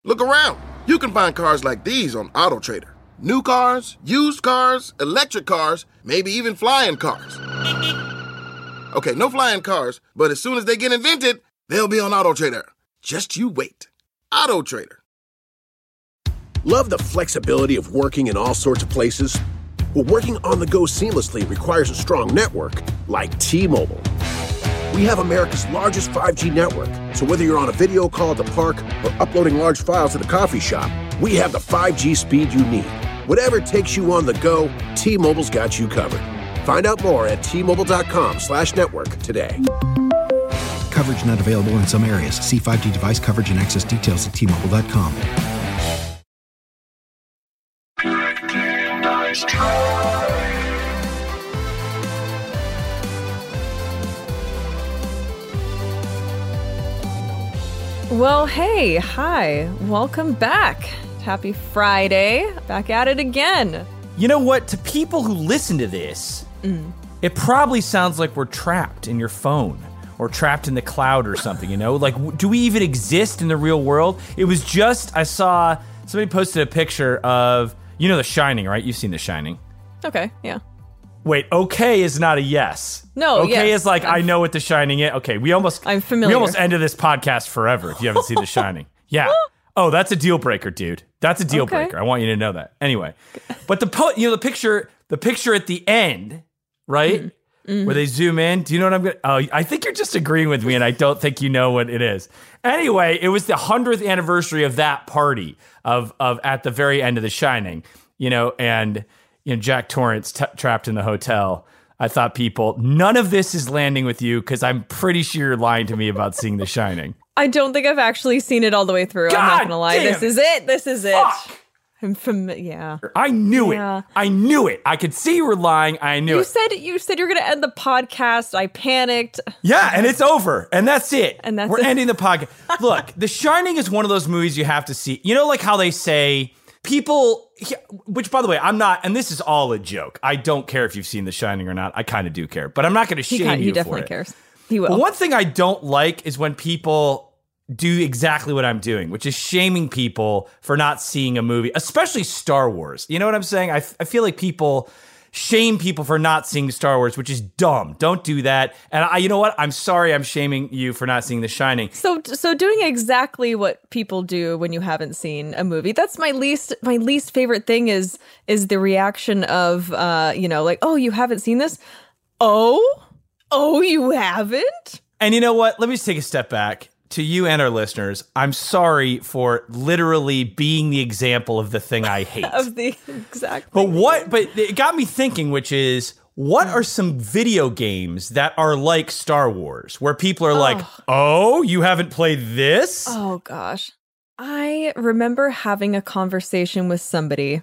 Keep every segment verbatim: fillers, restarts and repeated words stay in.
Look around. You can find cars like these on AutoTrader. New cars, used cars, electric cars, maybe even flying cars. Okay, no flying cars, but as soon as they get invented, they'll be on AutoTrader. Just you wait. AutoTrader. Love the flexibility of working in all sorts of places? Well, working on the go seamlessly requires a strong network like T-Mobile. We have America's largest five G network, so whether you're on a video call at the park or uploading large files at the coffee shop, we have the five G speed you need. Whatever takes you on the go, T-Mobile's got you covered. Find out more at T-Mobile.com slash network today. Coverage not available in some areas. See five G device coverage and access details at T Mobile dot com. Well, hey, hi, welcome back. Happy Friday. Back at it again. You know what? To people who listen to this, mm. it probably sounds like we're trapped in your phone or trapped in the cloud or something, you know? Like, do we even exist in the real world? It was just, I saw, somebody posted a picture of, you know The Shining, right? You've seen The Shining. Okay, yeah. Wait, okay is not a yes. No, okay yes. is like, I'm, I know what The Shining is. Okay, we almost I'm familiar. We almost ended this podcast forever if you haven't seen The Shining. Yeah. Oh, that's a deal breaker, dude. That's a deal okay. breaker. I want you to know that. Anyway, but the po- you know the picture, the picture at the end, right, mm. Mm. where they zoom in. Do you know what I'm going? Oh, I think you're just agreeing with me, and I don't think you know what it is. Anyway, it was the hundredth anniversary of that party of of at the very end of The Shining. You know, and you know Jack Torrance t- trapped in the hotel. I thought people, none of this is landing with you because I'm pretty sure you're lying to me about seeing The Shining. I don't think I've actually seen it all the way through. God I'm not gonna lie. damn. This is it. This is it. Fuck. I'm familiar. Yeah. I knew yeah. it. I knew it. I could see you were lying. I knew you it. Said, you said you were going to end the podcast. I panicked. Yeah, and it's over. And that's it. And that's We're it. ending the podcast. Look, The Shining is one of those movies you have to see. You know, like how they say people, which by the way, I'm not, and this is all a joke. I don't care if you've seen The Shining or not. I kind of do care, but I'm not going to shame he, you he definitely for it. cares. He will. But one thing I don't like is when people do exactly what I'm doing, which is shaming people for not seeing a movie, especially Star Wars. You know what I'm saying? I, f- I feel like people shame people for not seeing Star Wars, which is dumb. Don't do that. And I, you know what? I'm sorry I'm shaming you for not seeing The Shining. So so doing exactly what people do when you haven't seen a movie. That's my least my least favorite thing is is the reaction of uh, you know, like, "Oh, you haven't seen this?" "Oh? Oh, you haven't?" And you know what? Let me just take a step back. To you and our listeners, I'm sorry for literally being the example of the thing I hate. Of the exact But what, but it got me thinking, which is, what are some video games that are like Star Wars, where people are oh. like, oh, you haven't played this? Oh, gosh. I remember having a conversation with somebody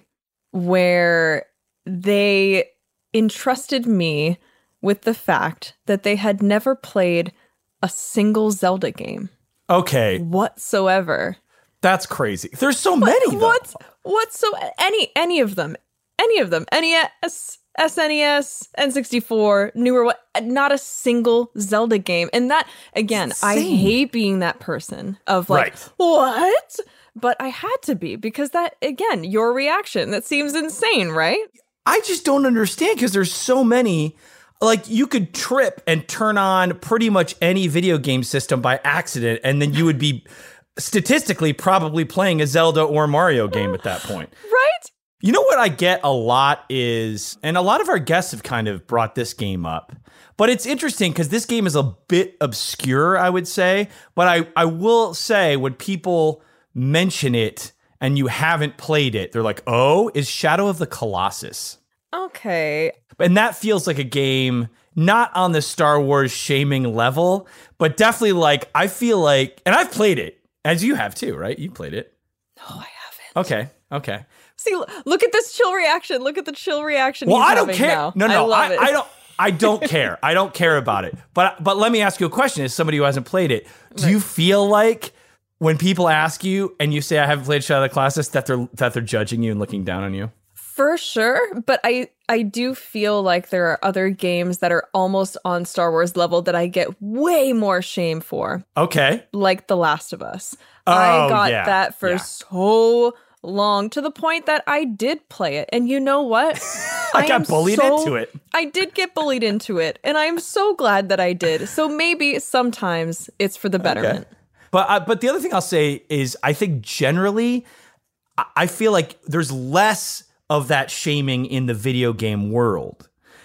where they entrusted me with the fact that they had never played a single Zelda game. Okay. Whatsoever. That's crazy. There's so many, though. What? What? So any any of them? Any of them? N E S, S N E S, N sixty-four, newer. What? Not a single Zelda game. And that again, I hate being that person of like, right. What? But I had to be because that again, your reaction. That seems insane, right? I just don't understand because there's so many. Like, you could trip and turn on pretty much any video game system by accident, and then you would be statistically probably playing a Zelda or Mario game at that point. Right? You know what I get a lot is, and a lot of our guests have kind of brought this game up, but it's interesting because this game is a bit obscure, I would say. But I, I will say, when people mention it and you haven't played it, they're like, oh, is Shadow of the Colossus. Okay. And that feels like a game not on the Star Wars shaming level, but definitely like, I feel like, and I've played it, as you have too, right? You played it. No, I haven't. Okay, okay. See, look at this chill reaction. Look at the chill reaction. Well, he's I don't having care. Now. No, no, I, I, I don't. I don't care. I don't care about it. But but let me ask you a question. As somebody who hasn't played it, do right. you feel like when people ask you and you say I haven't played Shadow of the Colossus that they're that they're judging you and looking down on you? For sure, but I, I do feel like there are other games that are almost on Star Wars level that I get way more shame for. Okay. Like The Last of Us. Oh, I got yeah, that for yeah. so long, to the point that I did play it. And you know what? I, I got am bullied so, into it. I did get bullied into it, and I'm so glad that I did. So maybe sometimes it's for the betterment. Okay. But uh, but the other thing I'll say is I think generally I, I feel like there's less of that shaming in the video game world,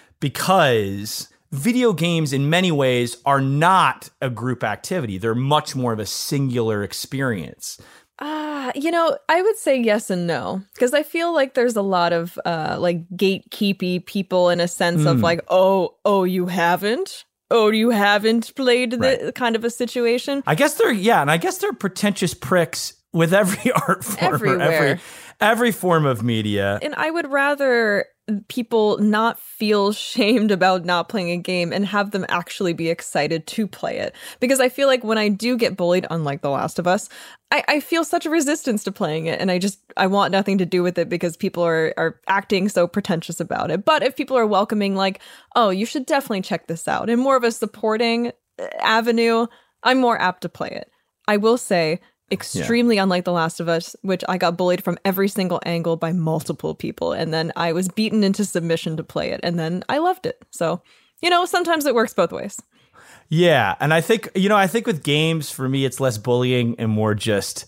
because video games in many ways are not a group activity. They're much more of a singular experience. Ah, uh, you know, I would say yes and no, because I feel like there's a lot of uh, like gatekeepy people in a sense mm. of like, oh, oh, you haven't? Oh, you haven't played the right. kind of a situation? I guess they're, yeah, and I guess they're pretentious pricks with every art form. Everywhere. Every, every form of media. And I would rather people not feel shamed about not playing a game and have them actually be excited to play it. Because I feel like when I do get bullied, unlike The Last of Us, I, I feel such a resistance to playing it. And I just, I want nothing to do with it because people are, are acting so pretentious about it. But if people are welcoming, like, oh, you should definitely check this out, and more of a supporting avenue, I'm more apt to play it. I will say, extremely yeah. unlike The Last of Us, which I got bullied from every single angle by multiple people, and then I was beaten into submission to play it, and then I loved it. So, you know, sometimes it works both ways. Yeah, and I think, you know, I think with games, for me, it's less bullying and more just,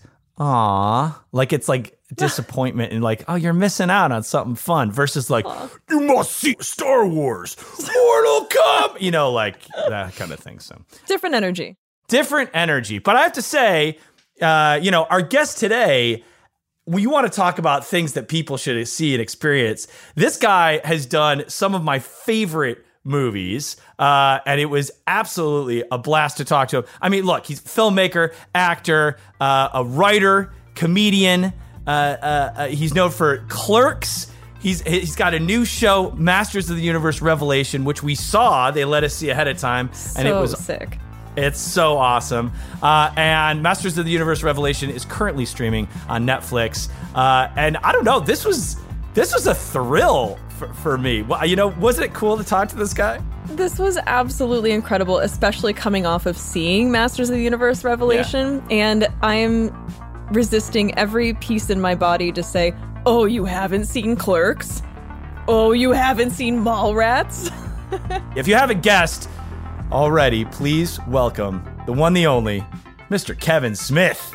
aw, like it's like disappointment and like, oh, you're missing out on something fun, versus like, Aww. You must see Star Wars, Mortal Kombat, you know, like that kind of thing. So different energy. Different energy. But I have to say, Uh, you know, our guest today, we want to talk about things that people should see and experience. This guy has done some of my favorite movies, uh, and it was absolutely a blast to talk to him. I mean, look, he's a filmmaker, actor, uh, a writer, comedian. Uh, uh, uh, he's known for Clerks. He's he's got a new show, Masters of the Universe Revelation, which we saw. They let us see ahead of time, so and it was sick. It's so awesome. Uh, and Masters of the Universe Revelation is currently streaming on Netflix. Uh, and I don't know, this was this was a thrill for, for me. Well, you know, wasn't it cool to talk to this guy? This was absolutely incredible, especially coming off of seeing Masters of the Universe Revelation. Yeah. And I'm resisting every piece in my body to say, oh, you haven't seen Clerks? Oh, you haven't seen Mallrats? If you haven't guessed already, please welcome the one, the only, Mister Kevin Smith.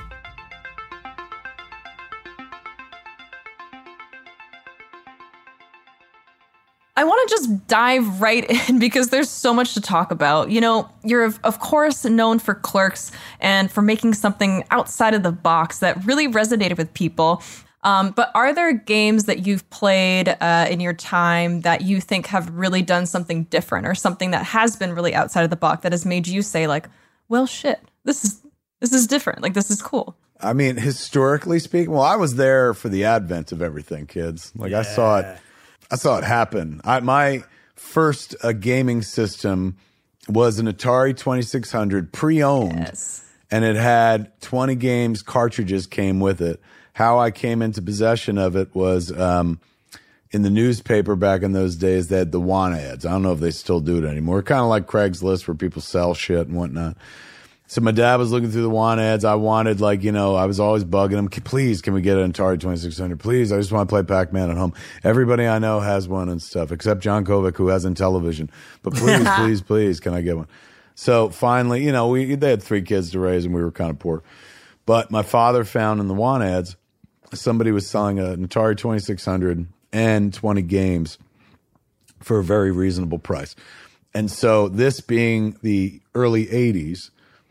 I want to just dive right in because there's so much to talk about. You know, you're of, of course known for Clerks and for making something outside of the box that really resonated with people. Um, but are there games that you've played uh, in your time that you think have really done something different, or something that has been really outside of the box that has made you say, like, well, shit, this is this is different. Like, this is cool. I mean, historically speaking, well, I was there for the advent of everything, kids. Like, yeah. I saw it. I saw it happen. I, my first uh, gaming system was an Atari twenty-six hundred pre-owned, yes. and it had twenty games, cartridges came with it. How I came into possession of it was um, in the newspaper back in those days. They had the want ads. I don't know if they still do it anymore. Kind of like Craigslist, where people sell shit and whatnot. So my dad was looking through the want ads. I wanted, like, you know, I was always bugging him. Please, can we get an Atari twenty-six hundred? Please, I just want to play Pac-Man at home. Everybody I know has one and stuff, except John Kovac, who has Intellivision. But please, please, please, can I get one? So finally, you know, we they had three kids to raise, and we were kind of poor. But my father found in the want ads, somebody was selling an Atari twenty-six hundred and twenty games for a very reasonable price. And so, this being the early eighties,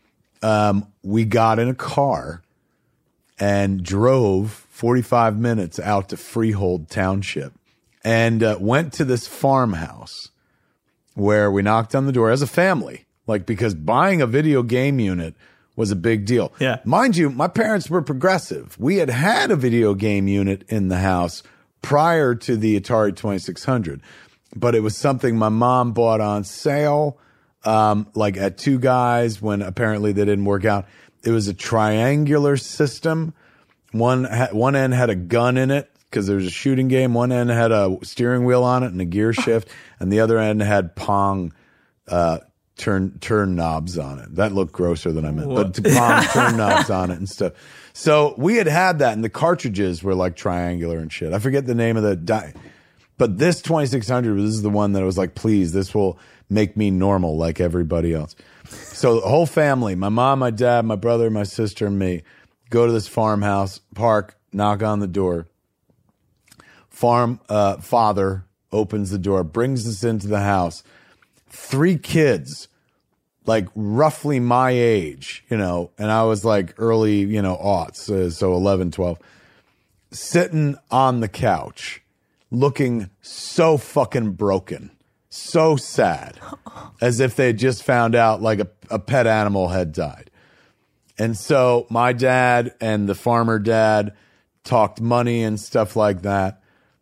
um, we got in a car and drove forty-five minutes out to Freehold Township and uh, went to this farmhouse where we knocked on the door as a family, like, because buying a video game unit was a big deal. Yeah. Mind you, my parents were progressive. We had had a video game unit in the house prior to the Atari twenty-six hundred, but it was something my mom bought on sale, um, like at Two Guys, when apparently they didn't work out. It was a triangular system. One, ha- one end had a gun in it, because there was a shooting game. One end had a steering wheel on it and a gear shift, and the other end had Pong uh, turn turn knobs on it. That looked grosser than I meant, what? But Pong turn knobs on it and stuff. So we had had that, and the cartridges were like triangular and shit. I forget the name of the di- but this twenty-six hundred, this is the one that I was like, please, this will make me normal like everybody else. So the whole family, my mom, my dad, my brother, my sister, and me, go to this farmhouse, park, knock on the door. Farm uh, father opens the door, brings us into the house. Three kids, like roughly my age, you know, and I was like early, you know, aughts, uh, so eleven, twelve, sitting on the couch, looking so fucking broken, so sad, as if they just found out like a, a pet animal had died. And so my dad and the farmer dad talked money and stuff like that.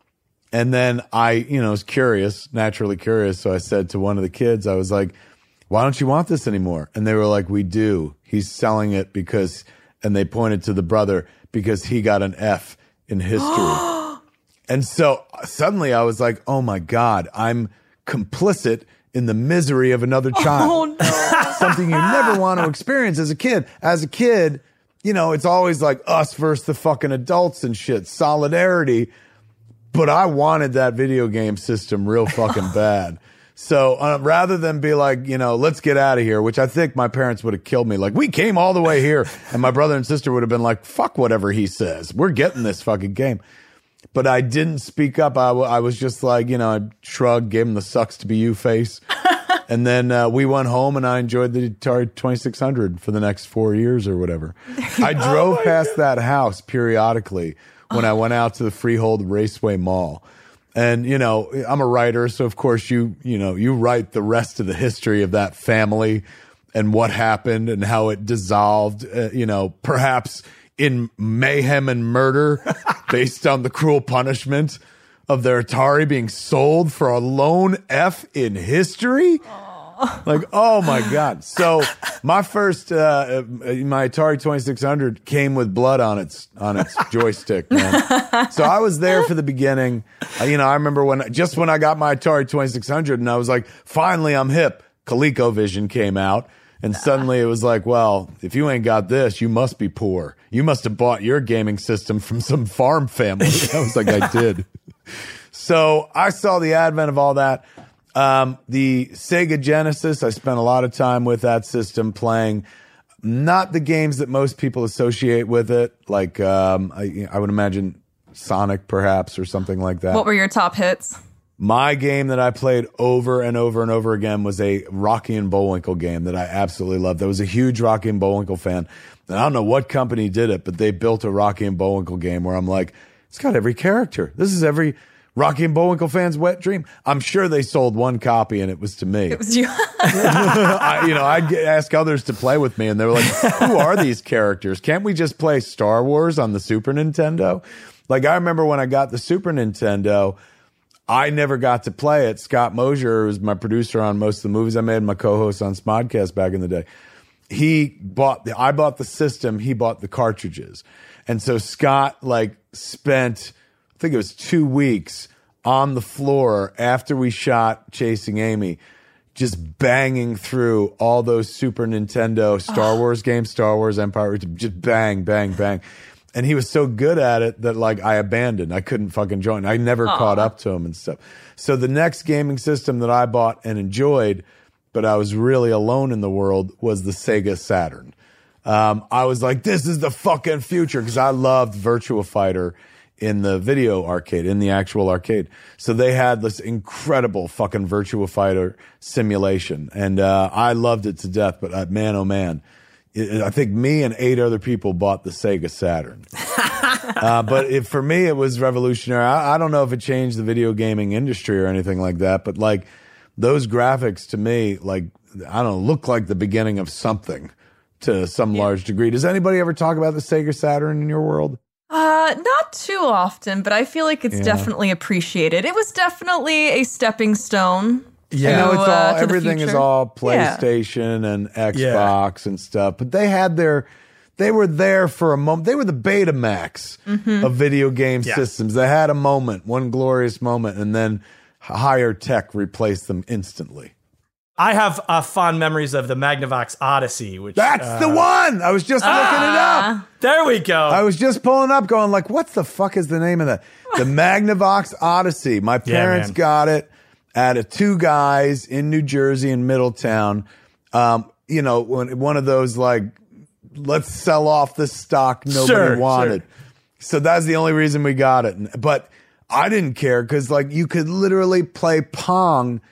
And then I, you know, was curious, naturally curious. So I said to one of the kids, I was like, why don't you want this anymore? And they were like, we do. He's selling it because, and they pointed to the brother, because he got an F in history. And so suddenly I was like, oh my God, I'm complicit in the misery of another child. Oh, no. Something you never want to experience as a kid. As a kid, you know, it's always like us versus the fucking adults and shit, solidarity. But I wanted that video game system real fucking bad. So uh, rather than be like, you know, let's get out of here, which I think my parents would have killed me. Like, we came all the way here. And my brother and sister would have been like, fuck whatever he says. We're getting this fucking game. But I didn't speak up. I, w- I was just like, you know, I shrugged, gave him the sucks to be you face. And then uh, we went home and I enjoyed the Atari twenty-six hundred for the next four years or whatever. I drove oh past God. that house periodically when I went out to the Freehold Raceway Mall. And, you know, I'm a writer, so of course you, you know, you write the rest of the history of that family and what happened and how it dissolved, uh, you know, perhaps in mayhem and murder based on the cruel punishment of their Atari being sold for a lone F in history. Aww. Like, oh my God. So my first, uh, my Atari twenty-six hundred came with blood on its, on its joystick, man. So I was there for the beginning. Uh, you know, I remember when, just when I got my Atari twenty-six hundred and I was like, finally I'm hip. ColecoVision came out. And suddenly it was like, well, if you ain't got this, you must be poor. You must have bought your gaming system from some farm family. I was like, I did. So I saw the advent of all that. Um, the Sega Genesis, I spent a lot of time with that system playing not the games that most people associate with it. Like, um, I, I would imagine Sonic perhaps or something like that. What were your top hits? My game that I played over and over and over again was a Rocky and Bullwinkle game that I absolutely loved. I was a huge Rocky and Bullwinkle fan. And I don't know what company did it, but they built a Rocky and Bullwinkle game where I'm like, it's got every character. This is every Rocky and Bullwinkle fan's wet dream. I'm sure they sold one copy and it was to me. It was you. I, you know, I'd get, ask others to play with me and they were like, who are these characters? Can't we just play Star Wars on the Super Nintendo? Like, I remember when I got the Super Nintendo, I never got to play it. Scott Mosier, who was my producer on most of the movies I made, my co-host on Smodcast back in the day. He bought the, I bought the system, he bought the cartridges. And so Scott like spent, I think it was two weeks on the floor after we shot Chasing Amy, just banging through all those Super Nintendo Star Wars games, Star Wars Empire, just bang, bang, bang. And he was so good at it that, like, I abandoned. I couldn't fucking join. I never Aww. caught up to him and stuff. So the next gaming system that I bought and enjoyed, but I was really alone in the world, was the Sega Saturn. Um, I was like, this is the fucking future, because I loved Virtua Fighter in the video arcade, in the actual arcade. So they had this incredible fucking Virtua Fighter simulation. And uh, I loved it to death, but uh, man, oh man. I think me and eight other people bought the Sega Saturn. uh, but it, for me, it was revolutionary. I, I don't know if it changed the video gaming industry or anything like that, but like those graphics to me, like, I don't know, look like the beginning of something to some yeah. large degree. Does anybody ever talk about the Sega Saturn in your world? Uh, not too often, but I feel like it's yeah. definitely appreciated. It was definitely a stepping stone. Yeah, you know, it's all uh, everything is all PlayStation yeah. and Xbox yeah. and stuff. But they had their they were there for a moment. They were the Betamax mm-hmm. of video game yeah. systems. They had a moment, one glorious moment, and then higher tech replaced them instantly. I have uh, fond memories of the Magnavox Odyssey, which that's uh, the one. I was just ah, looking it up. There we go. I was just pulling up, going like, "What the fuck is the name of that?" The Magnavox Odyssey. My parents yeah, got it at a Two Guys in New Jersey in Middletown. Um, you know, when, one of those like, let's sell off the stock nobody sure, wanted. Sure. So that's the only reason we got it. But I didn't care because like you could literally play Pong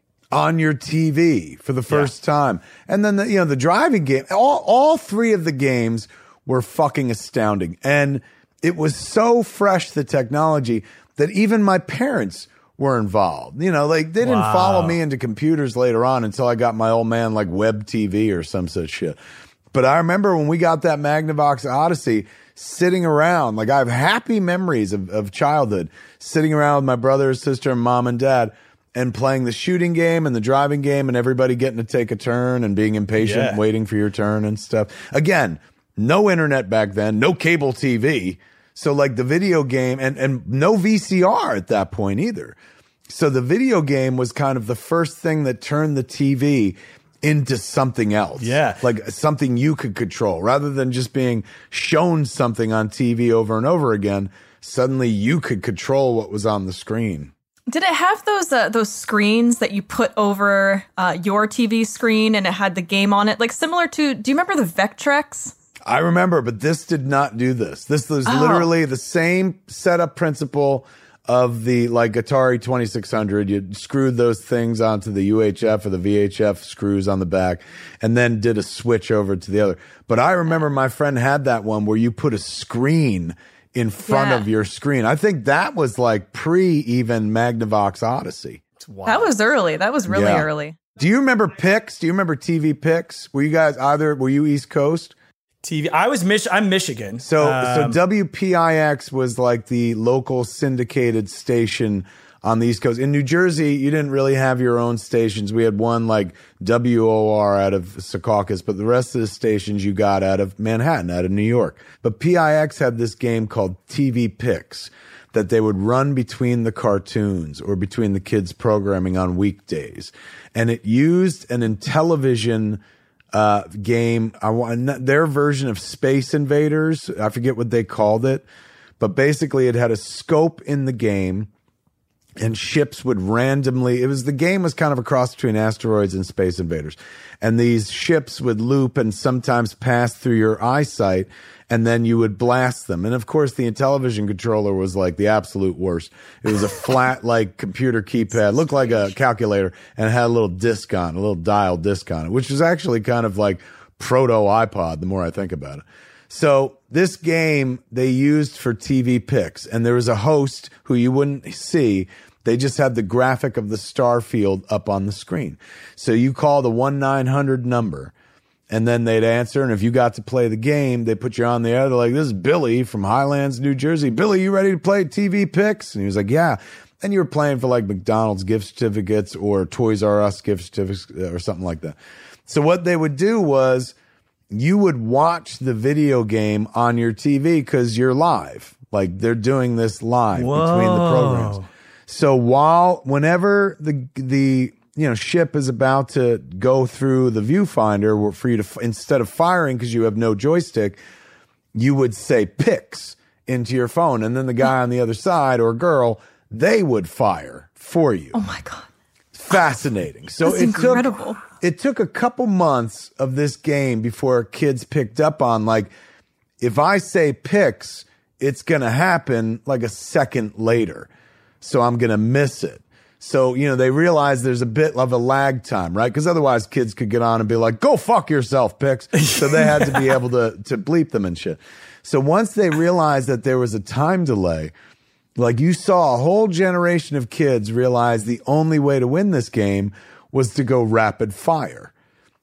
on your T V for the first yeah. time. And then, the, you know, the driving game, all, all three of the games were fucking astounding. And it was so fresh, the technology, that even my parents were involved. You know, like they didn't wow. follow me into computers later on until I got my old man like Web T V or some such shit. But I remember when we got that Magnavox Odyssey, sitting around, like I have happy memories of, of childhood, sitting around with my brother, sister, and mom and dad, and playing the shooting game and the driving game and everybody getting to take a turn and being impatient, yeah. waiting for your turn and stuff. Again, no internet back then, no cable T V. So like the video game and, and no V C R at that point either. So the video game was kind of the first thing that turned the T V into something else. Yeah. Like something you could control rather than just being shown something on T V over and over again. Suddenly you could control what was on the screen. Did it have those uh, those screens that you put over uh, your T V screen and it had the game on it? Like similar to, do you remember the Vectrex? I remember, but this did not do this. This was Oh. literally the same setup principle of the like Atari twenty-six hundred. You screwed those things onto the U H F or the V H F screws on the back and then did a switch over to the other. But I remember my friend had that one where you put a screen in front Yeah. of your screen. I think that was like pre even Magnavox Odyssey. Wow. That was early. That was really Yeah. early. Do you remember Pix? Do you remember T V Pix? Were you guys either, were you East Coast? T V. I was Mich- I'm Michigan. So, so Um, W P I X was like the local syndicated station on the East Coast. In New Jersey, you didn't really have your own stations. We had one like W O R out of Secaucus, but the rest of the stations you got out of Manhattan, out of New York. But P I X had this game called T V Pix that they would run between the cartoons or between the kids' programming on weekdays. And it used an Intellivision uh, game. I want their version of Space Invaders. I forget what they called it, but basically it had a scope in the game. And ships would randomly, it was, the game was kind of a cross between Asteroids and Space Invaders. And these ships would loop and sometimes pass through your eyesight, and then you would blast them. And of course, the Intellivision controller was like the absolute worst. It was a flat, like, computer keypad, looked like a calculator, and it had a little disc on, a little dial disc on it, which was actually kind of like proto iPod, the more I think about it. So this game they used for T V Pix, and there was a host who you wouldn't see. They just had the graphic of the star field up on the screen. So you call the one nine hundred number, and then they'd answer. And if you got to play the game, they put you on the air. They're like, "This is Billy from Highlands, New Jersey. Billy, you ready to play T V Pix?" And he was like, "Yeah." And you were playing for like McDonald's gift certificates or Toys R Us gift certificates or something like that. So what they would do was, you would watch the video game on your T V because you're live. Like they're doing this live Whoa. between the programs. So while, whenever the, the, you know, ship is about to go through the viewfinder for you to, instead of firing because you have no joystick, you would say Pix into your phone. And then the guy on the other side or girl, they would fire for you. Oh my God. Fascinating. So That's it incredible. took it took a couple months of this game before kids picked up on, like, if I say Pix, it's going to happen like a second later. So I'm going to miss it. So, you know, they realized there's a bit of a lag time, right? Because otherwise kids could get on and be like, "Go fuck yourself, Pix." So they had to be able to, to bleep them and shit. So once they realized that there was a time delay, like you saw a whole generation of kids realize the only way to win this game was to go rapid fire.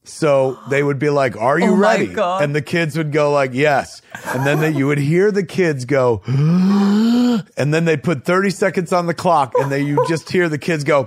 So they would be like, "Are you Oh my ready?" God. And the kids would go like, "Yes." And then they, you would hear the kids go, and then they'd put thirty seconds on the clock, and then you just hear the kids go,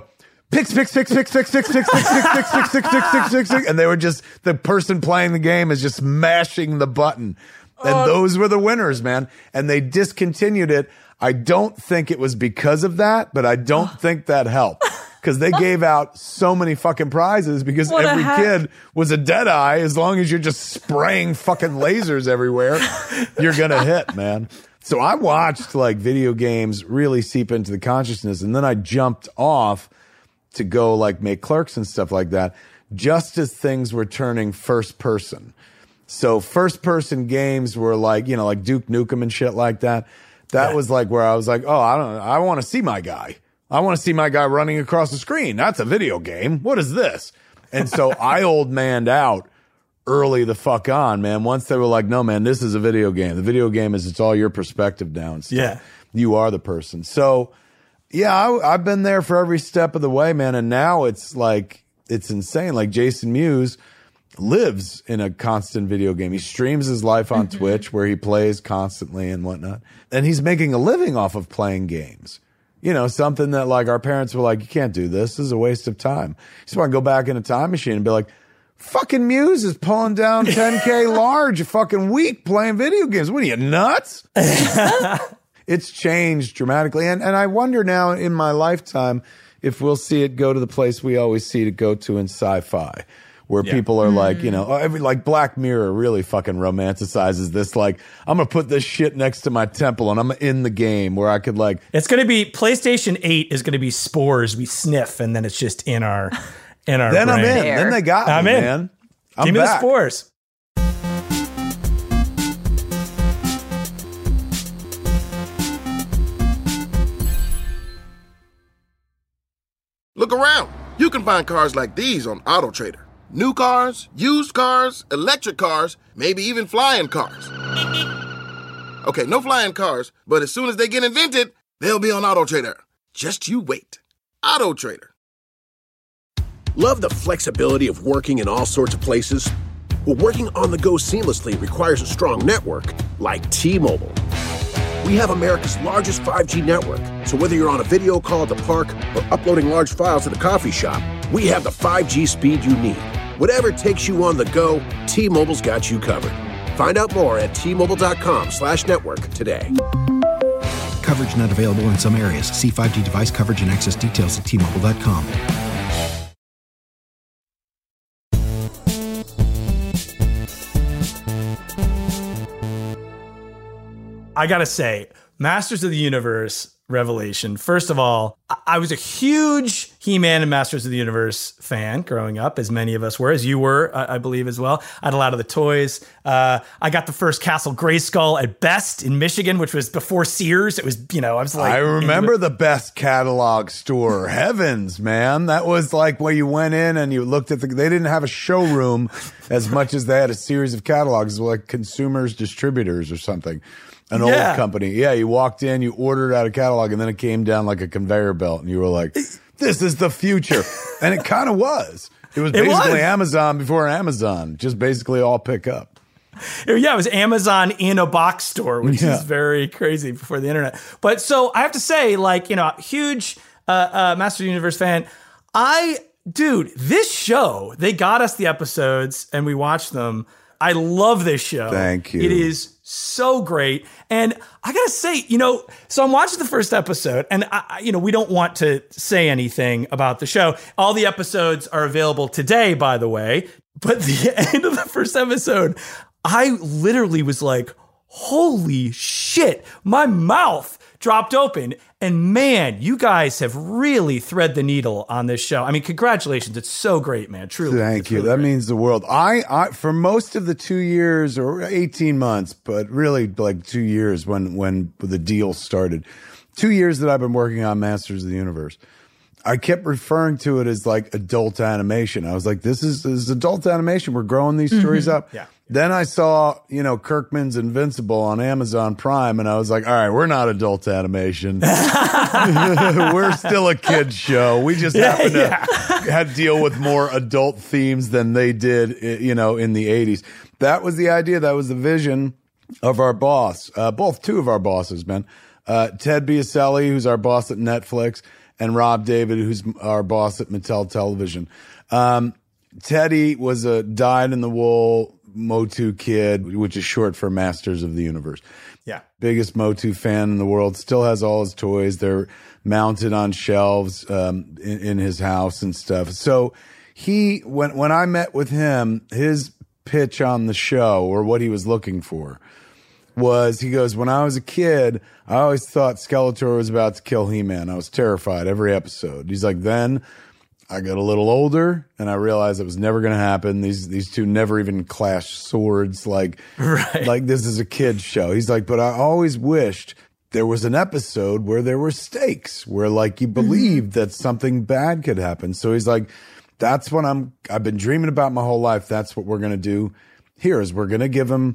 picks, picks, picks, picks, picks, picks, picks, picks, picks, picks, picks, picks, picks, picks, picks, picks, and they were just, the person playing the game is just mashing the button. And those were the winners, man. And they discontinued it. I don't think it was because of that, but I don't think that helped. Because they gave out so many fucking prizes because What every heck? kid was a deadeye. As long as you're just spraying fucking lasers everywhere, you're going to hit, man. So I watched like video games really seep into the consciousness, and then I jumped off to go like make Clerks and stuff like that just as things were turning first person. So first person games were like, you know, like Duke Nukem and shit like that. That yeah. was like where I was like, oh, I don't know. I want to see my guy. I want to see my guy running across the screen. That's a video game. What is this? And so I old manned out early the fuck on, man. Once they were like, no, man, this is a video game. The video game is, it's all your perspective now and stuff. Yeah. You are the person. So yeah, I, I've been there for every step of the way, man. And now it's like, it's insane. Like Jason Mewes lives in a constant video game. He streams his life on mm-hmm. Twitch where he plays constantly and whatnot. And he's making a living off of playing games. You know, something that like our parents were like, you can't do this. This is a waste of time. You just want to go back in a time machine and be like, fucking Mewes is pulling down ten K large a fucking week playing video games. What are you, nuts? It's changed dramatically. And, and I wonder now in my lifetime if we'll see it go to the place we always see it go to in sci-fi. Where yeah. people are mm. like, you know, every, like Black Mirror really fucking romanticizes this. Like, I'm going to put this shit next to my temple and I'm in the game where I could like. It's going to be PlayStation eight is going to be spores we sniff and then it's just in our, in our Then brain. I'm in. There. Then they got me, I'm in. man. I'm Give me back. the spores. Look around. You can find cars like these on AutoTrader. New cars, used cars, electric cars, maybe even flying cars. Okay, no flying cars, but as soon as they get invented, they'll be on AutoTrader. Just you wait. AutoTrader. Love the flexibility of working in all sorts of places? Well, working on the go seamlessly requires a strong network like T-Mobile. We have America's largest five G network, so whether you're on a video call at the park or uploading large files at the coffee shop, we have the five G speed you need. Whatever takes you on the go, T-Mobile's got you covered. Find out more at T-Mobile.com slash network today. Coverage not available in some areas. See five G device coverage and access details at T Mobile dot com. I gotta say, Masters of the Universe Revelation. First of all, I was a huge He-Man and Masters of the Universe fan growing up, as many of us were, as you were, I believe, as well. I had a lot of the toys. Uh, I got the first Castle Grayskull at Best in Michigan, which was before Sears. It was, you know, I was like... I remember the Best catalog store. Heavens, man. That was like where you went in and you looked at the... They didn't have a showroom as much as they had a series of catalogs, like Consumers Distributors or something. An yeah. old company. Yeah, you walked in, you ordered out a catalog, and then it came down like a conveyor belt, and you were like, this is the future. And it kind of was. It was It basically was. Amazon before Amazon, just basically all pick up. Yeah, it was Amazon in a box store, which Yeah. is very crazy before the internet. But so I have to say, like, you know, huge uh, uh, Master of the Universe fan. I, dude, this show, they got us the episodes and we watched them. I love this show. Thank you. It is so great. And I gotta say, you know, so I'm watching the first episode and I, you know, we don't want to say anything about the show. All the episodes are available today, by the way, but the end of the first episode, I literally was like, holy shit, my mouth dropped open. And man, you guys have really thread the needle on this show. I mean, congratulations. It's so great, man. Truly. Thank It's you. really That great. means the world. I, I, for most of the two years or eighteen months, but really like two years when, when the deal started, two years that I've been working on Masters of the Universe, I kept referring to it as like adult animation. I was like, this is, this is adult animation. We're growing these stories Mm-hmm. up. Yeah. Then I saw, you know, Kirkman's Invincible on Amazon Prime, and I was like, all right, we're not adult animation. We're still a kid's show. We just Yeah, happen to yeah. had to deal with more adult themes than they did, you know, in the eighties. That was the idea. That was the vision of our boss, uh, both two of our bosses, man. Uh, Ted Biaselli, who's our boss at Netflix, and Rob David, who's our boss at Mattel Television. Um, Teddy was a dyed-in-the-wool Motu kid, which is short for Masters of the Universe. Yeah. Biggest Motu fan in the world. Still has all his toys. They're mounted on shelves um, in, in his house and stuff. So he, when when I met with him, his pitch on the show, or what he was looking for, was he goes, when I was a kid, I always thought Skeletor was about to kill He-Man. I was terrified every episode. He's like, then I got a little older and I realized it was never going to happen. These these two never even clashed swords. Like, right. like this is a kid's show. He's like, but I always wished there was an episode where there were stakes, where like you believed mm-hmm. that something bad could happen. So he's like, that's what I'm, I've been dreaming about my whole life. That's what we're going to do here is we're going to give him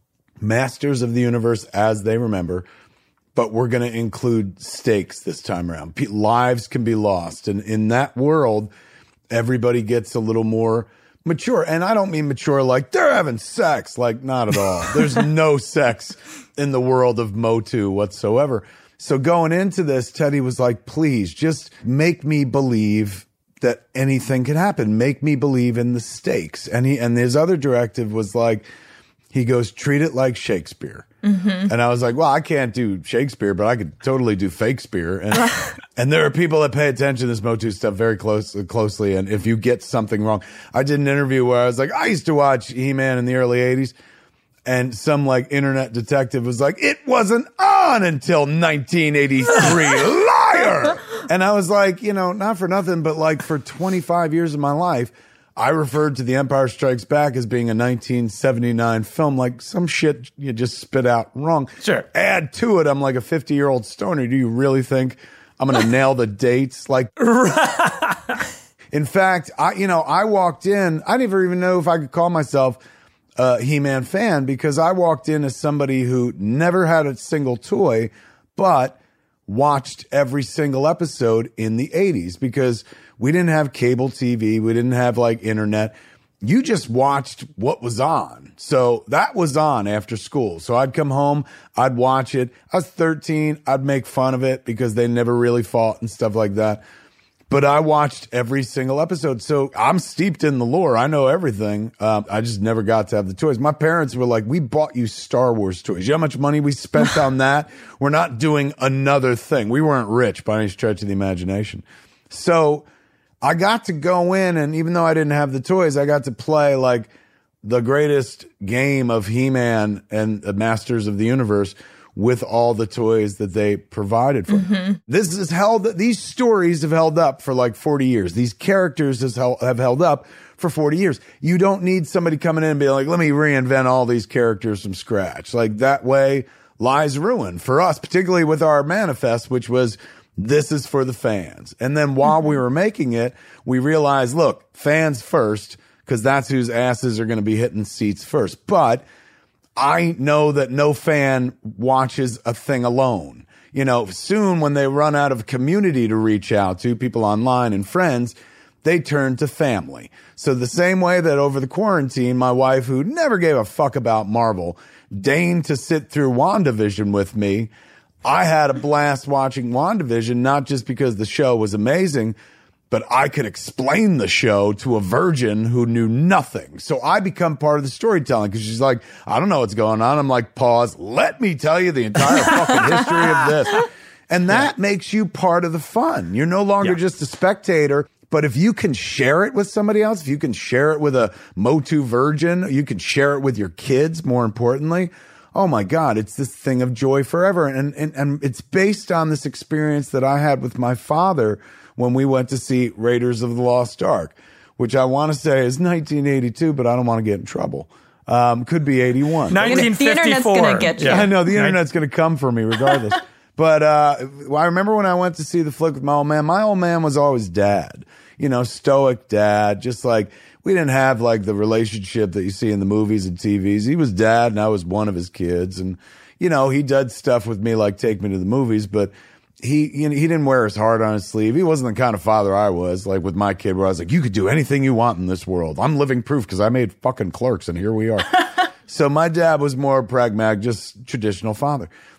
Masters of the Universe as they remember, but we're going to include stakes this time around. P- lives can be lost. And in that world, everybody gets a little more mature. And I don't mean mature like they're having sex, like not at all. There's no sex in the world of Motu whatsoever. So going into this, Teddy was like, please just make me believe that anything can happen. Make me believe in the stakes. And he, and his other directive was like, he goes, treat it like Shakespeare. Mm-hmm. And I was like, well, I can't do Shakespeare, but I could totally do Fakespeare. And, and there are people that pay attention to this Motu stuff very close, closely. And if you get something wrong, I did an interview where I was like, I used to watch He-Man in the early eighties. And some like internet detective was like, it wasn't on until nineteen eighty-three. Liar. And I was like, you know, not for nothing, but like for twenty-five years of my life, I referred to The Empire Strikes Back as being a nineteen seventy-nine film, like some shit you just spit out wrong. Sure. Add to it, I'm like a fifty-year-old stoner. Do you really think I'm going to nail the dates? Like, in fact, I, you know, I walked in, I didn't even know if I could call myself a He-Man fan, because I walked in as somebody who never had a single toy, but watched every single episode in the eighties, because we didn't have cable T V. We didn't have like internet. You just watched what was on. So that was on after school. So I'd come home, I'd watch it. I was thirteen. I'd make fun of it because they never really fought and stuff like that. But I watched every single episode. So I'm steeped in the lore. I know everything. Um, I just never got to have the toys. My parents were like, we bought you Star Wars toys. You know how much money we spent on that? We're not doing another thing. We weren't rich by any stretch of the imagination. So I got to go in, and even though I didn't have the toys, I got to play like the greatest game of He-Man and the Masters of the Universe with all the toys that they provided for. Mm-hmm. This is held, these stories have held up for like forty years. These characters has held, have held up for forty years. You don't need somebody coming in and being like, let me reinvent all these characters from scratch. Like that way lies ruin for us, particularly with our manifest, which was, this is for the fans. And then while we were making it, we realized, look, fans first, because that's whose asses are going to be hitting seats first. But I know that no fan watches a thing alone. You know, soon when they run out of community to reach out to, people online and friends, they turn to family. So the same way that over the quarantine, my wife, who never gave a fuck about Marvel, deigned to sit through WandaVision with me, I had a blast watching WandaVision, not just because the show was amazing, but I could explain the show to a virgin who knew nothing. So I become part of the storytelling, because she's like, I don't know what's going on. I'm like, pause. Let me tell you the entire fucking history of this. And that yeah. makes you part of the fun. You're no longer yeah. just a spectator. But if you can share it with somebody else, if you can share it with a Motu virgin, you can share it with your kids, more importantly. Oh my God, it's this thing of joy forever. And, and, and it's based on this experience that I had with my father when we went to see Raiders of the Lost Ark, which I want to say is nineteen eighty-two, but I don't want to get in trouble. Um, could be eighty-one. nineteen fifty-four. The internet's going to get you. Yeah. I know, the internet's going to come for me regardless. But uh, I remember when I went to see the flick with my old man, my old man was always dad. You know, stoic dad, just like, we didn't have like the relationship that you see in the movies and T Vs. He was dad and I was one of his kids. And, you know, he did stuff with me like take me to the movies, but he, you know, he didn't wear his heart on his sleeve. He wasn't the kind of father I was, like with my kid, where I was like, you could do anything you want in this world. I'm living proof because I made fucking Clerks and here we are. So my dad was more pragmatic, just traditional father.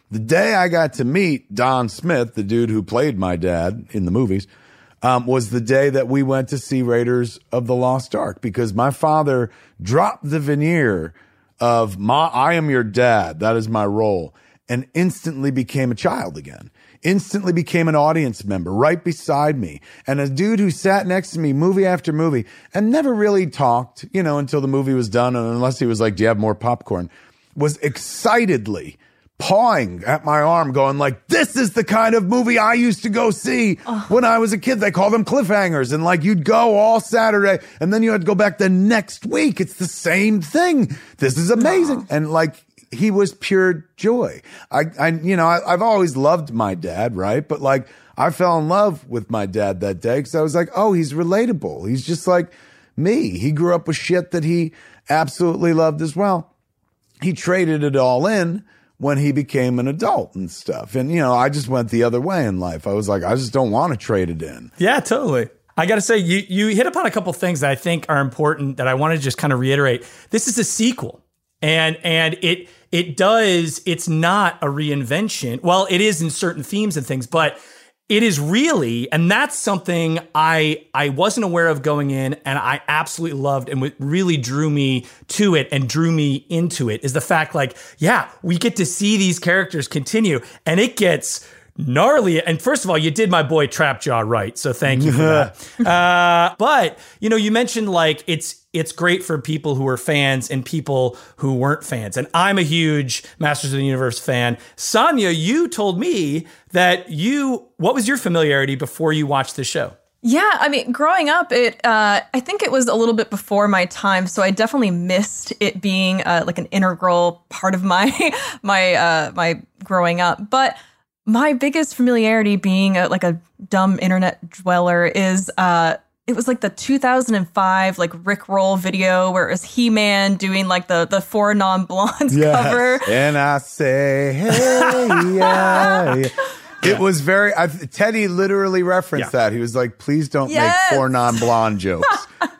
The day I got to meet Don Smith, the dude who played my dad in the movies, um, was the day that we went to see Raiders of the Lost Ark, because my father dropped the veneer of my, I am your dad, that is my role, and instantly became a child again. Instantly became an audience member right beside me. And a dude who sat next to me movie after movie and never really talked, you know, until the movie was done. And unless he was like, do you have more popcorn? Was excitedly pawing at my arm going like, this is the kind of movie I used to go see oh. when I was a kid. They call them cliffhangers. And like you'd go all Saturday and then you had to go back the next week. It's the same thing. This is amazing. Oh. And like, he was pure joy. I, I, you know, I, I've always loved my dad, right? But like, I fell in love with my dad that day because I was like, oh, he's relatable. He's just like me. He grew up with shit that he absolutely loved as well. He traded it all in when he became an adult and stuff. And, you know, I just went the other way in life. I was like, I just don't want to trade it in. Yeah, totally. I got to say, you, you hit upon a couple things that I think are important that I want to just kind of reiterate. This is a sequel. And and it it does, it's not a reinvention. Well, it is in certain themes and things, but it is really, and that's something I I wasn't aware of going in, and I absolutely loved, and what really drew me to it and drew me into it is the fact, like, yeah, we get to see these characters continue, and it gets gnarly. And first of all, you did my boy Trapjaw right, so thank you for that. uh, but you know, you mentioned like it's it's great for people who are fans and people who weren't fans. And I'm a huge Masters of the Universe fan. Sonia, you told me that you, what was your familiarity before you watched the show? Yeah, I mean, growing up, it uh, I think it was a little bit before my time, so I definitely missed it being uh, like an integral part of my my uh, my growing up. But my biggest familiarity, being a, like a dumb internet dweller, is uh, it was like the two thousand five like Rickroll video where it was He-Man doing like the the Four Non-Blondes yes. cover. And I say, hey, yeah, yeah. It was very, I, Teddy literally referenced yeah. that. He was like, please don't yes. make four non-blonde jokes.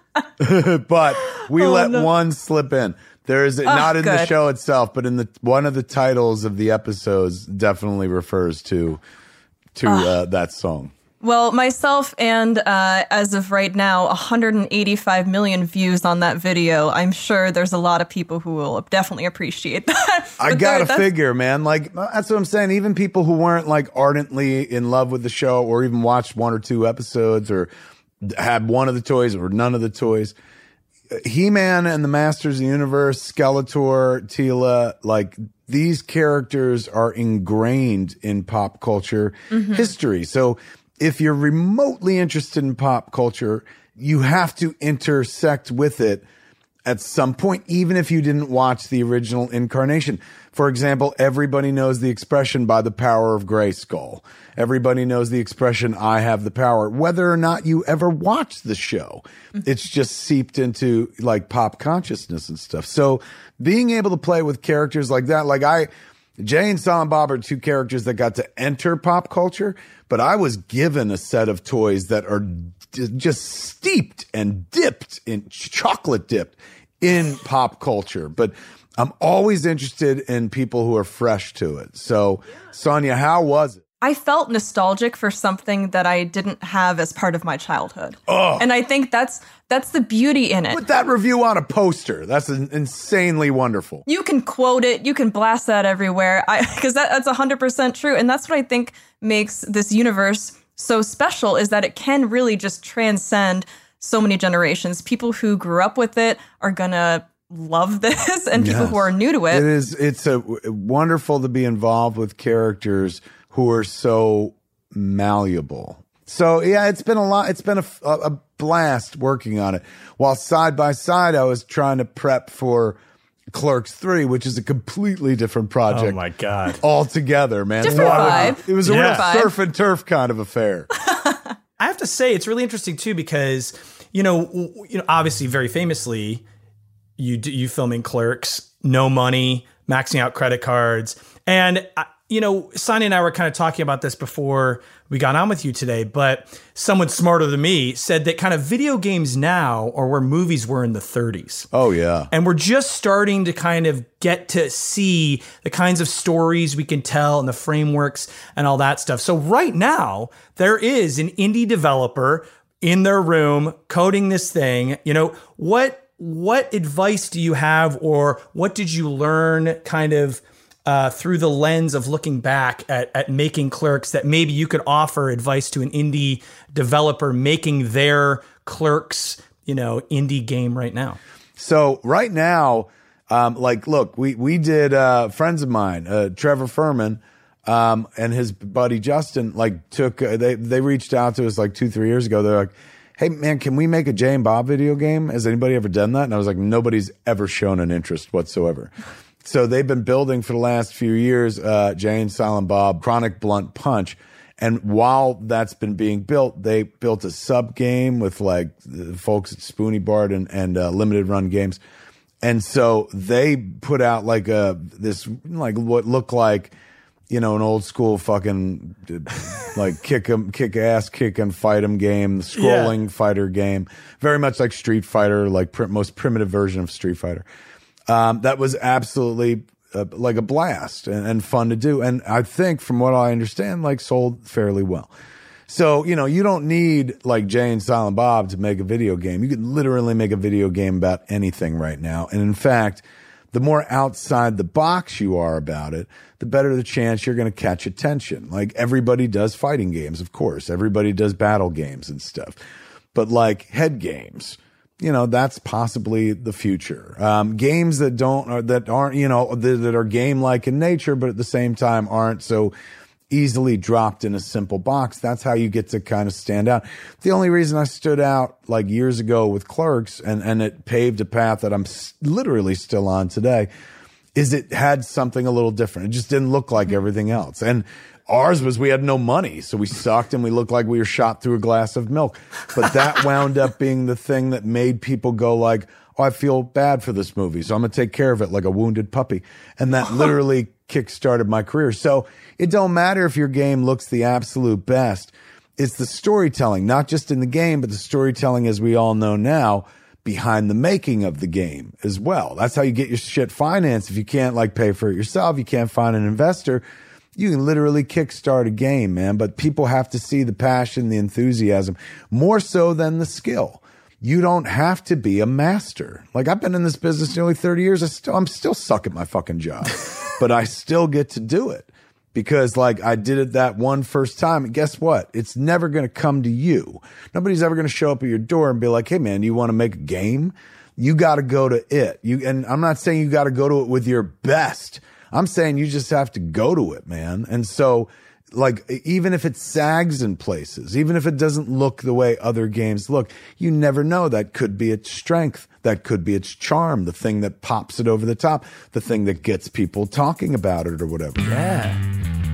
But we oh, let no. one slip in. There is, oh, not in good. the show itself, but in the one of the titles of the episodes definitely refers to to uh, uh, that song. Well, myself and uh, as of right now, one hundred eighty-five million views on that video. I'm sure there's a lot of people who will definitely appreciate that. I gotta figure, man. Like, that's what I'm saying. Even people who weren't like ardently in love with the show, or even watched one or two episodes, or had one of the toys or none of the toys. He-Man and the Masters of the Universe, Skeletor, Teela, like these characters are ingrained in pop culture mm-hmm. history. So if you're remotely interested in pop culture, you have to intersect with it at some point, even if you didn't watch the original incarnation. For example, everybody knows the expression "by the power of Grayskull." Everybody knows the expression "I have the power," whether or not you ever watched the show. It's just seeped into like pop consciousness and stuff. So being able to play with characters like that, like I, Jay and Silent Bob are two characters that got to enter pop culture, but I was given a set of toys that are d- just steeped and dipped in chocolate dipped in pop culture. But I'm always interested in people who are fresh to it. So, Sonia, how was it? I felt nostalgic for something that I didn't have as part of my childhood. Oh. And I think that's that's the beauty in it. Put that review on a poster. That's an insanely wonderful. You can quote it. You can blast that everywhere. Because that, that's one hundred percent true. And that's what I think makes this universe so special, is that it can really just transcend so many generations. People who grew up with it are going to love this, and people yes. who are new to it. It is. It's a wonderful to be involved with characters who are so malleable. So yeah, it's been a lot. It's been a, a blast working on it. While side by side, I was trying to prep for Clerks three, which is a completely different project. Oh my God. Altogether, man. Different vibe. It was a yeah. real vibe. Surf and turf kind of affair. I have to say, it's really interesting too, because, you know, you know, obviously very famously, you do, you filming Clerks, no money, maxing out credit cards. And I, you know, Sonny and I were kind of talking about this before we got on with you today, but someone smarter than me said that kind of video games now are where movies were in the thirties. Oh, yeah. And we're just starting to kind of get to see the kinds of stories we can tell and the frameworks and all that stuff. So right now, there is an indie developer in their room coding this thing. You know, what what advice do you have, or what did you learn kind of Uh, through the lens of looking back at, at making Clerks that maybe you could offer advice to an indie developer making their Clerks, you know, indie game right now? So right now, um, like, look, we, we did, uh, friends of mine, uh, Trevor Furman, um, and his buddy Justin, like took, uh, they, they reached out to us like two, three years ago. They're like, hey man, can we make a Jay and Bob video game? Has anybody ever done that? And I was like, nobody's ever shown an interest whatsoever. So they've been building for the last few years, uh, Jay and Silent Bob, Chronic Blunt Punch. And while that's been being built, they built a sub game with like the folks at Spoonie Bard and, and uh, Limited Run Games. And so they put out like a, this, like what looked like, you know, an old school fucking like kick 'em, kick ass, kick and fight 'em game, scrolling yeah. fighter game, very much like Street Fighter, like pr- most primitive version of Street Fighter. Um, that was absolutely uh, like a blast and, and fun to do. And I think from what I understand, like sold fairly well. So, you know, you don't need like Jay and Silent Bob to make a video game. You could literally make a video game about anything right now. And in fact, the more outside the box you are about it, the better the chance you're going to catch attention. Like everybody does fighting games, of course. Everybody does battle games and stuff. But like head games, you know, that's possibly the future. Um, games that don't, or that aren't, you know, that, that are game-like in nature, but at the same time aren't so easily dropped in a simple box. That's how you get to kind of stand out. The only reason I stood out like years ago with Clerks, and, and it paved a path that I'm s- literally still on today, is it had something a little different. It just didn't look like everything else. And ours was we had no money, so we sucked and we looked like we were shot through a glass of milk. But that wound up being the thing that made people go like, oh, I feel bad for this movie, so I'm going to take care of it like a wounded puppy. And that literally kick-started my career. So it don't matter if your game looks the absolute best. It's the storytelling, not just in the game, but the storytelling, as we all know now, behind the making of the game as well. That's how you get your shit financed. If you can't like pay for it yourself, you can't find an investor, you can literally kickstart a game, man. But people have to see the passion, the enthusiasm, more so than the skill. You don't have to be a master. Like I've been in this business nearly thirty years. I still, I'm still suck at my fucking job, but I still get to do it because like I did it that one first time. And guess what? It's never going to come to you. Nobody's ever going to show up at your door and be like, hey man, you want to make a game? You got to go to it. You, and I'm not saying you got to go to it with your best. I'm saying you just have to go to it, man. And so, like, even if it sags in places, even if it doesn't look the way other games look, you never know. That could be its strength. That could be its charm, the thing that pops it over the top, the thing that gets people talking about it or whatever. Yeah.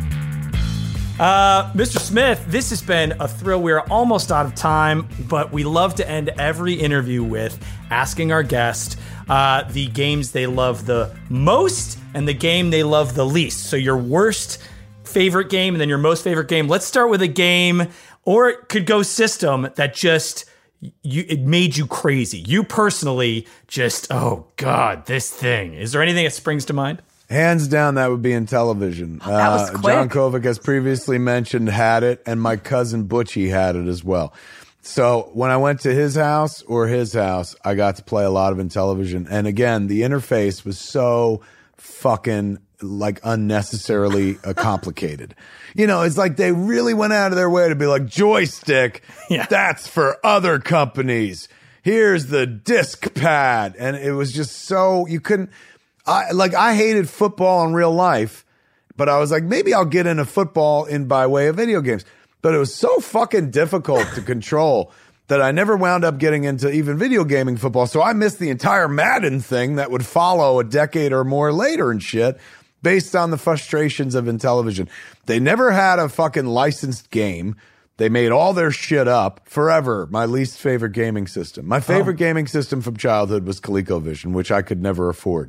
Uh, Mister Smith, this has been a thrill. We're almost out of time, but we love to end every interview with asking our guest uh, the games they love the most and the game they love the least. So your worst favorite game and then your most favorite game. Let's start with a game, or it could go system, that just you it made you crazy. You personally just, oh God, this thing. Is there anything that springs to mind? Hands down, that would be in television. Oh, that was uh, quick. John Kovac, as previously mentioned, had it, and my cousin Butchie had it as well. So when I went to his house or his house, I got to play a lot of in television. And again, the interface was so fucking like unnecessarily uh, complicated. You know, it's like they really went out of their way to be like, joystick, yeah. That's for other companies. Here's the disc pad. And it was just so, you couldn't, I like, I hated football in real life, but I was like, maybe I'll get into football in by way of video games. But it was so fucking difficult to control that I never wound up getting into even video gaming football. So I missed the entire Madden thing that would follow a decade or more later and shit, based on the frustrations of Intellivision. They never had a fucking licensed game. They made all their shit up forever. My least favorite gaming system. My favorite oh. gaming system from childhood was ColecoVision, which I could never afford.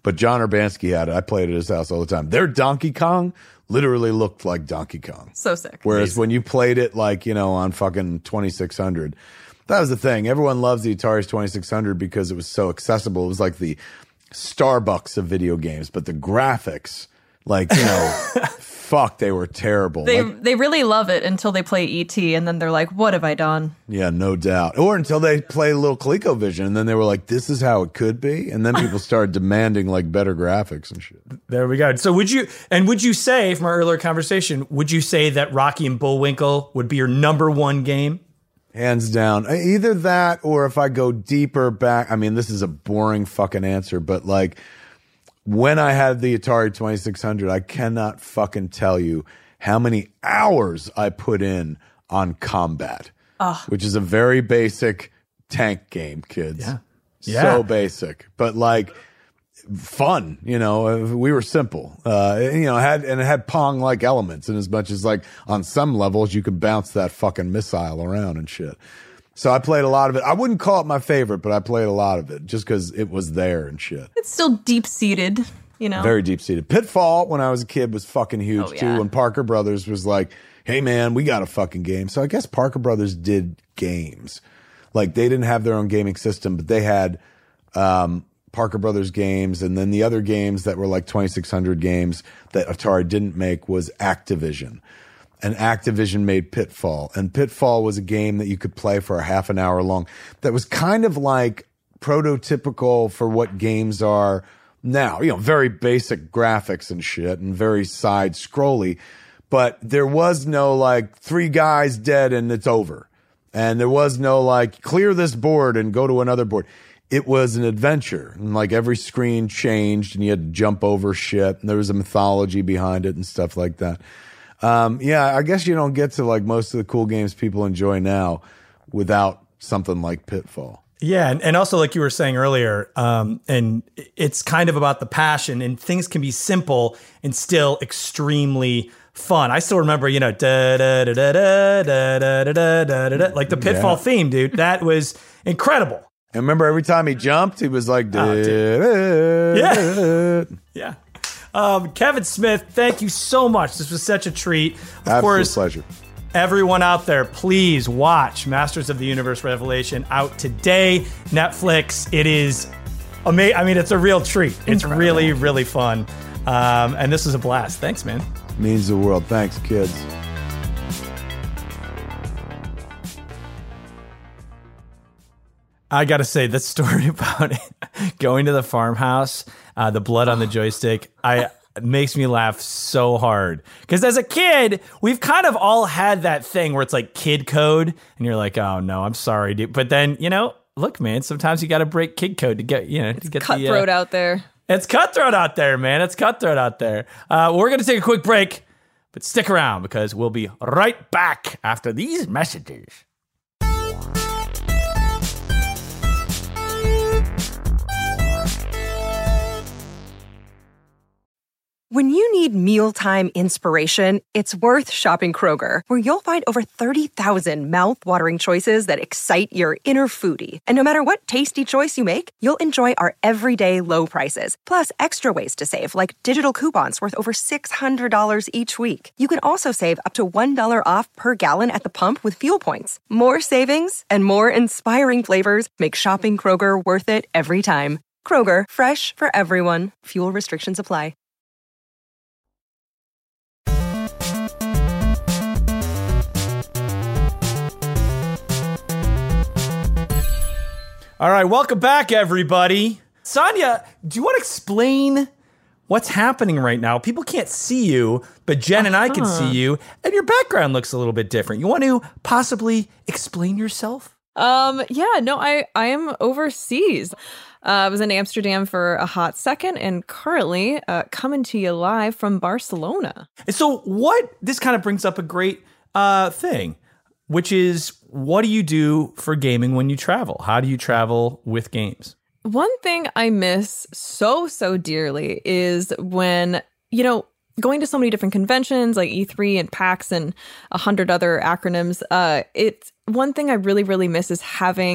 But John Urbanski had it. I played at his house all the time. Their Donkey Kong literally looked like Donkey Kong. So sick. Whereas Amazing. when you played it like, you know, on fucking twenty-six hundred, that was the thing. Everyone loves the Atari's twenty-six hundred because it was so accessible. It was like the Starbucks of video games, but the graphics, like, you know, fuck, they were terrible. They Like, they really love it until they play E T, and then they're like, "What have I done?" yeah, no doubt. Or until they play a little ColecoVision, and then they were like, "This is how it could be," and then people started demanding like better graphics and shit. There we go. So would you, and would you say, from our earlier conversation, would you say that Rocky and Bullwinkle would be your number one game? Hands down. Either that, or if I go deeper back, I mean, this is a boring fucking answer, but like when I had the Atari twenty-six hundred, I cannot fucking tell you how many hours I put in on Combat, Ugh. which is a very basic tank game, kids. Yeah. Yeah. So basic, but like fun, you know, we were simple, uh, you know, had, and it had Pong-like elements in as much as like on some levels you could bounce that fucking missile around and shit. So I played a lot of it. I wouldn't call it my favorite, but I played a lot of it just because it was there and shit. It's still deep seated, you know. Very deep seated. Pitfall, when I was a kid, was fucking huge Oh, yeah. too. And Parker Brothers was like, hey man, we got a fucking game. So I guess Parker Brothers did games. Like they didn't have their own gaming system, but they had, um, Parker Brothers games, and then the other games that were like twenty-six hundred games that Atari didn't make was Activision. And Activision made Pitfall. And Pitfall was a game that you could play for a half an hour long that was kind of like prototypical for what games are now. You know, very basic graphics and shit and very side scrolly. But there was no like three guys dead and it's over. And there was no like clear this board and go to another board. It was an adventure, and like every screen changed and you had to jump over shit, and there was a mythology behind it and stuff like that. Um, yeah, I guess you don't get to like most of the cool games people enjoy now without something like Pitfall. Yeah, and, and also like you were saying earlier, um, and it's kind of about the passion, and things can be simple and still extremely fun. I still remember, you know, da da da da da da da da da da da, like the Pitfall Yeah. theme, dude. That was incredible. And remember, every time he jumped, he was like, Oh, dude. yeah, Yeah. Um, Kevin Smith, thank you so much. This was such a treat. Of absolute course, pleasure. everyone out there, please watch Masters of the Universe Revelation out today. Netflix. It is amazing. I mean, it's a real treat. It's Incredible. really, really fun. Um, and this was a blast. Thanks, man. Means the world. Thanks, kids. I got to say, that story about going to the farmhouse, uh, the blood on the joystick, I it makes me laugh so hard. Because as a kid, we've kind of all had that thing where it's like kid code, and you're like, oh, no, I'm sorry, dude. But then, you know, look, man, sometimes you got to break kid code to get, you know, to get Cutthroat the, uh, out there. It's cutthroat out there, man. It's cutthroat out there. Uh, we're going to take a quick break, but stick around because we'll be right back after these messages. When you need mealtime inspiration, it's worth shopping Kroger, where you'll find over thirty thousand mouth-watering choices that excite your inner foodie. And no matter what tasty choice you make, you'll enjoy our everyday low prices, plus extra ways to save, like digital coupons worth over six hundred dollars each week. You can also save up to one dollar off per gallon at the pump with fuel points. More savings and more inspiring flavors make shopping Kroger worth it every time. Kroger, fresh for everyone. Fuel restrictions apply. All right, welcome back, everybody. Sonia, do you want to explain what's happening right now? People can't see you, but Jen and I can see you, and your background looks a little bit different. You want to possibly explain yourself? Um, yeah, no, I, I am overseas. Uh, I was in Amsterdam for a hot second and currently uh, coming to you live from Barcelona. And so what, this kind of brings up a great uh, thing, which is, what do you do for gaming when you travel? How do you travel with games? One thing I miss so, so dearly is when, you know, going to so many different conventions like E three and PAX and a hundred other acronyms. Uh, it's one thing I really, really miss is having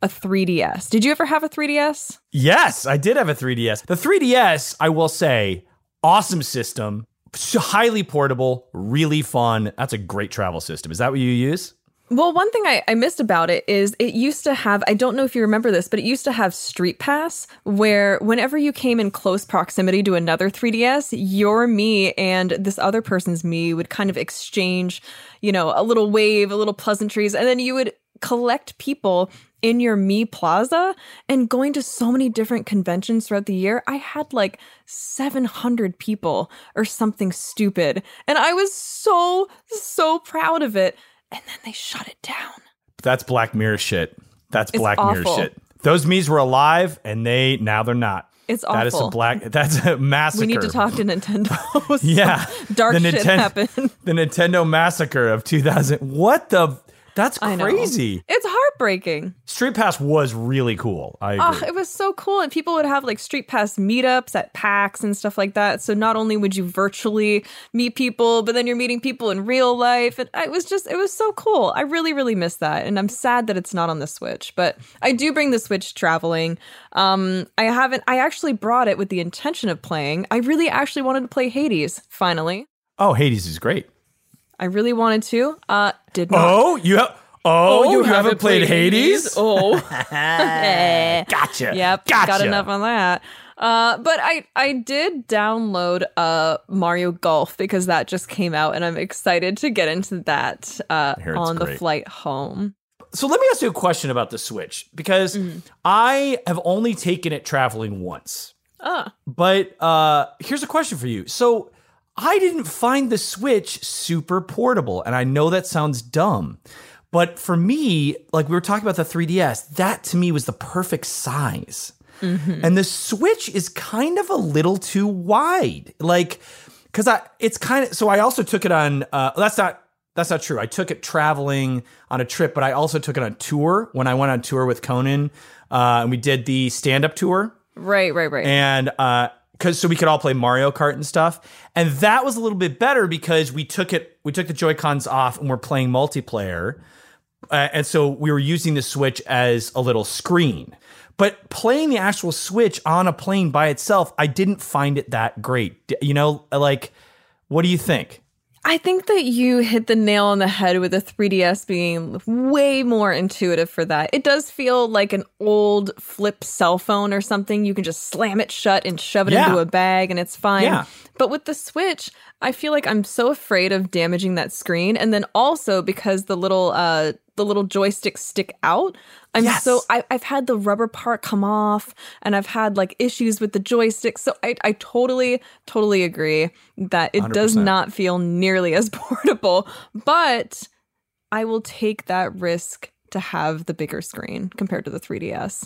a three D S. Did you ever have a three D S? Yes, I did have a three D S. The three D S, I will say, awesome system, highly portable, really fun. That's a great travel system. Is that what you use? Well, one thing I, I missed about it is it used to have, I don't know if you remember this, but it used to have Street Pass, where whenever you came in close proximity to another three D S, your me and this other person's me would kind of exchange, you know, a little wave, a little pleasantries, and then you would collect people in your Me Plaza. And going to so many different conventions throughout the year, I had like seven hundred people or something stupid. And I was so, so proud of it. And then they shut it down. That's Black Mirror shit. That's It's Black awful. Mirror shit. Those me's were alive, and they now they're not. It's That is awful. some black. That's a massacre. We need to talk to Nintendo. Some Yeah, dark the shit Ninten- happened. The Nintendo massacre of two thousand. What the? That's I know. crazy. It's heartbreaking. Street Pass was really cool. I agree. Oh, it was so cool. And people would have like Street Pass meetups at PAX and stuff like that. So not only would you virtually meet people, but then you're meeting people in real life. And it was just, it was so cool. I really, really miss that. And I'm sad that it's not on the Switch, but I do bring the Switch traveling. Um, I haven't, I actually brought it with the intention of playing. I really actually wanted to play Hades, finally. Oh, Hades is great. I really wanted to. Uh, did not. Oh, you have. Oh, you haven't played Hades? Oh. Gotcha. Yep, Gotcha. got enough on that. Uh, but I, I did download uh, Mario Golf because that just came out, and I'm excited to get into that uh, I hear it's on the great. flight home. So let me ask you a question about the Switch, because I have only taken it traveling once. Ah. But uh, here's a question for you. So I didn't find the Switch super portable, and I know that sounds dumb. But for me, like we were talking about the three D S, that to me was the perfect size. Mm-hmm. And the Switch is kind of a little too wide. Like, because I, it's kind of, so I also took it on, uh, that's not, that's not true. I took it traveling on a trip, but I also took it on tour when I went on tour with Conan. Uh, and we did the stand-up tour. Right, right, right. And, uh, Cause so we could all play Mario Kart and stuff. And that was a little bit better because we took it, we took the Joy-Cons off and we're playing multiplayer. Uh, and so we were using the Switch as a little screen. But playing the actual Switch on a plane by itself, I didn't find it that great. D- You know, like, what do you think? I think that you hit the nail on the head with the three D S being way more intuitive for that. It does feel like an old flip cell phone or something. You can just slam it shut and shove it Yeah. into a bag and it's fine. Yeah. But with the Switch, I feel like I'm so afraid of damaging that screen. And then also because the little uh the little joysticks stick out, I'm Yes. so I, I've had the rubber part come off and I've had like issues with the joysticks. So I, I totally, totally agree that it one hundred does percent. not feel nearly as portable, but I will take that risk to have the bigger screen compared to the three D S.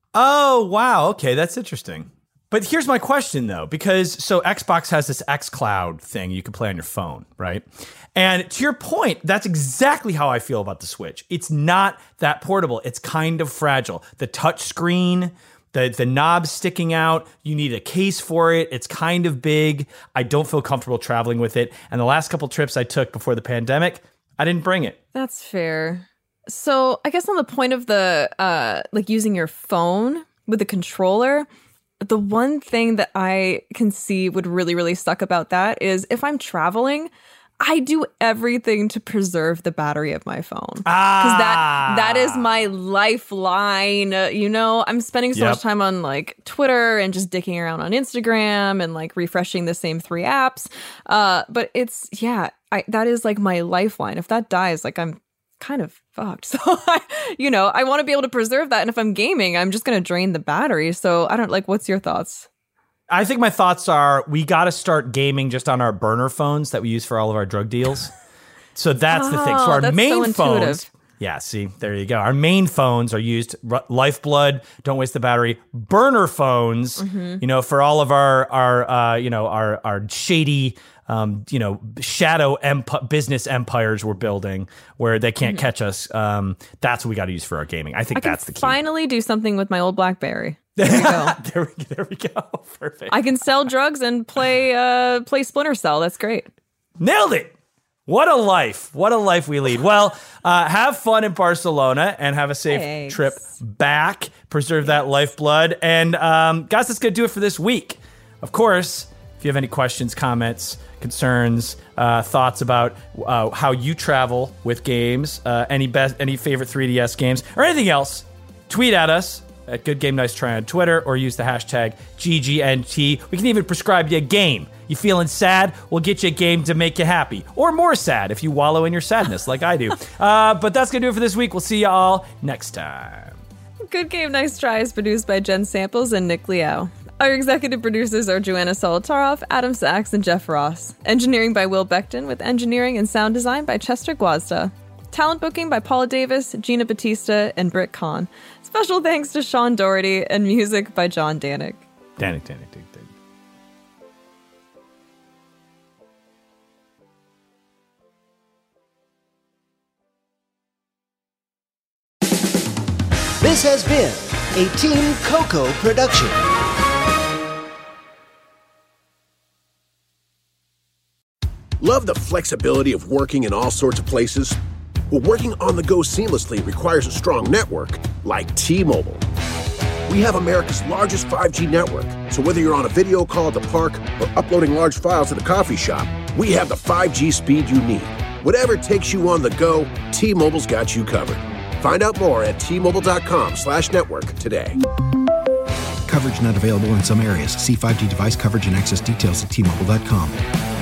Oh, wow. Okay, that's interesting. But here's my question, though, because so Xbox has this xCloud thing you can play on your phone, right? And to your point, that's exactly how I feel about the Switch. It's not that portable. It's kind of fragile. The touch screen, the, the knob's sticking out. You need a case for it. It's kind of big. I don't feel comfortable traveling with it. And the last couple trips I took before the pandemic, I didn't bring it. That's fair. So I guess on the point of the uh, like using your phone with the controller, the one thing that I can see would really, really suck about that is if I'm traveling, I do everything to preserve the battery of my phone. Because Ah. that that is my lifeline. Uh, you know, I'm spending so Yep. much time on like Twitter and just dicking around on Instagram and like refreshing the same three apps. Uh, but it's, yeah, I, that is like my lifeline. If that dies, like I'm kind of fucked. So, I, you know, I want to be able to preserve that. And if I'm gaming, I'm just going to drain the battery. So I don't like, what's your thoughts? I think my thoughts are we got to start gaming just on our burner phones that we use for all of our drug deals. So that's the thing. So Oh, our that's main so phones. intuitive. Yeah, see, there you go. Our main phones are used, r- Lifeblood, don't waste the battery. Burner phones, Mm-hmm. you know, for all of our, our uh, you know, our, our shady, um, you know, shadow emp- business empires we're building where they can't catch us. Um, that's what we got to use for our gaming. I think Mm-hmm. I can that's the key. finally do something with my old BlackBerry. There you go. there, we, there we go. Perfect. I can sell drugs and play uh, play Splinter Cell. That's great. Nailed it. What a life. What a life we lead. Well, uh, have fun in Barcelona and have a safe Thanks. trip back. Preserve that lifeblood. And um, guys, that's going to do it for this week. Of course, if you have any questions, comments, concerns, uh, thoughts about uh, how you travel with games, uh, any best, any favorite three D S games, or anything else, tweet at us at Good Game Nice Try on Twitter or use the hashtag G G N T. We can even prescribe you a game. You feeling sad? We'll get you a game to make you happy. Or more sad if you wallow in your sadness like I do. Uh, but that's going to do it for this week. We'll see you all next time. Good Game Nice Try is produced by Jen Samples and Nick Liao. Our executive producers are Joanna Solotaroff, Adam Sachs, and Jeff Ross. Engineering by Will Beckton, with engineering and sound design by Chester Guazda. Talent booking by Paula Davis, Gina Batista, and Britt Kahn. Special thanks to Sean Doherty, and music by John Danik. Danik, Danik, Danik, Danik. This has been a Team Coco production. Love the flexibility of working in all sorts of places? Well, working on the go seamlessly requires a strong network like T-Mobile. We have America's largest five G network, so whether you're on a video call at the park or uploading large files at a coffee shop, we have the five G speed you need. Whatever takes you on the go, T-Mobile's got you covered. Find out more at T-Mobile.com slash network today. Coverage not available in some areas. See five G device coverage and access details at T Mobile dot com.